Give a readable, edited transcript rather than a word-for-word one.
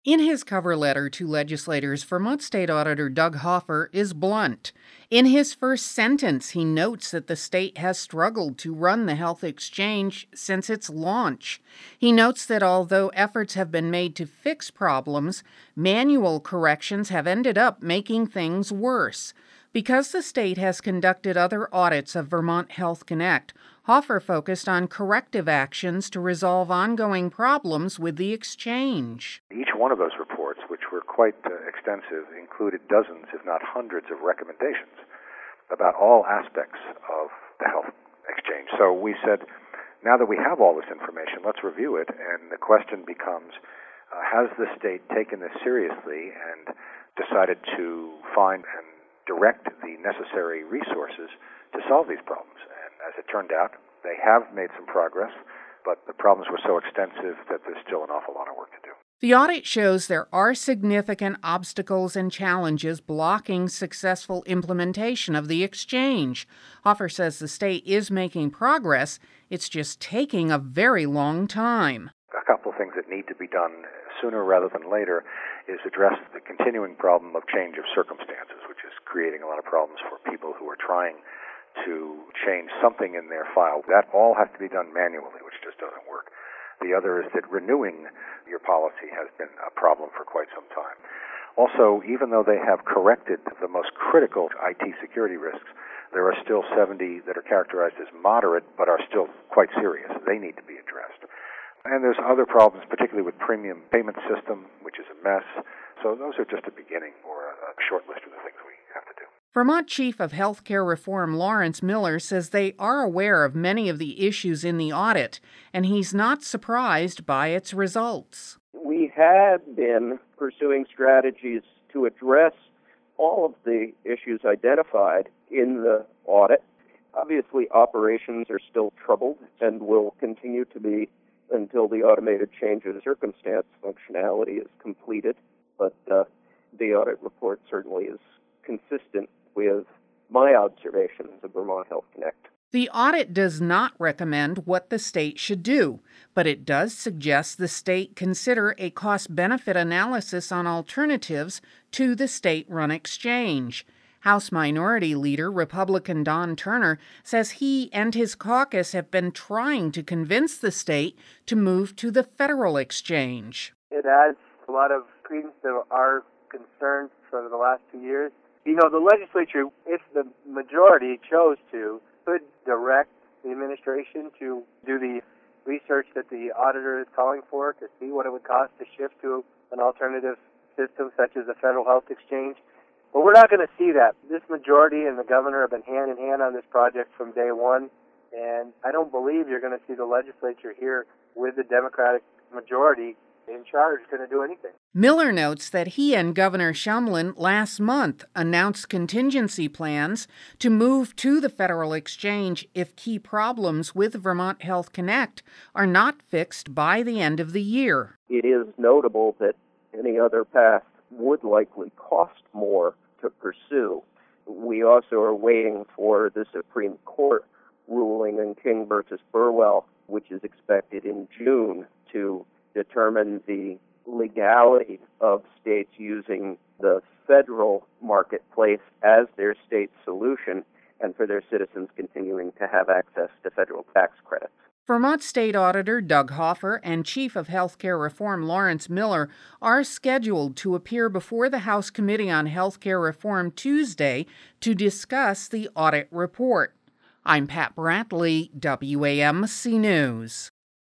In his cover letter to legislators, Vermont State Auditor Doug Hoffer is blunt. In his first sentence, he notes that the state has struggled to run the health exchange since its launch. He notes that although efforts have been made to fix problems, manual corrections have ended up making things worse. Because the state has conducted other audits of Vermont Health Connect, Hoffer focused on corrective actions to resolve ongoing problems with the exchange. Each one of those reports, which were quite extensive, included dozens, if not hundreds, of recommendations about all aspects of the health exchange. So we said, now that we have all this information, let's review it. And the question becomes, has the state taken this seriously and decided to find and direct the necessary resources to solve these problems? And as it turned out, they have made some progress, but the problems were so extensive that there's still an awful lot of work to do. The audit shows there are significant obstacles and challenges blocking successful implementation of the exchange. Hoffer says the state is making progress. It's just taking a very long time. A couple of things that need to be done sooner rather than later is address the continuing problem of change of circumstances, which is creating a lot of problems for people who are trying to change something in their file. That all has to be done manually, which just doesn't work. The other is that renewing your policy has been a problem for quite some time. Also, even though they have corrected the most critical IT security risks, there are still 70 that are characterized as moderate but are still quite serious. They need to be addressed. And there's other problems, particularly with premium payment system, which is a mess. So those are just a beginning or a short list of the things we have to do. Vermont Chief of Healthcare Reform Lawrence Miller says they are aware of many of the issues in the audit, and he's not surprised by its results. We have been pursuing strategies to address all of the issues identified in the audit. Obviously, operations are still troubled and will continue to be until the automated change of circumstance functionality is completed, but the audit report certainly is consistent with my observations of Vermont Health Connect. The audit does not recommend what the state should do, but it does suggest the state consider a cost-benefit analysis on alternatives to the state-run exchange. House Minority Leader Republican Don Turner says he and his caucus have been trying to convince the state to move to the federal exchange. It adds a lot of credence to our concerns for the last 2 years. You know, the legislature, if the majority chose to, could direct the administration to do the research that the auditor is calling for to see what it would cost to shift to an alternative system such as the Federal Health Exchange. But we're not going to see that. This majority and the governor have been hand in hand on this project from day one, and I don't believe you're going to see the legislature here with the Democratic majority in charge going to do anything. Miller notes that he and Governor Shumlin last month announced contingency plans to move to the federal exchange if key problems with Vermont Health Connect are not fixed by the end of the year. It is notable that any other path would likely cost more to pursue. We also are waiting for the Supreme Court ruling in King versus Burwell, which is expected in June, to determine the legality of states using the federal marketplace as their state solution and for their citizens continuing to have access to federal tax credits. Vermont State Auditor Doug Hoffer and Chief of Healthcare Reform Lawrence Miller are scheduled to appear before the House Committee on Healthcare Reform Tuesday to discuss the audit report. I'm Pat Brantley, WAMC News.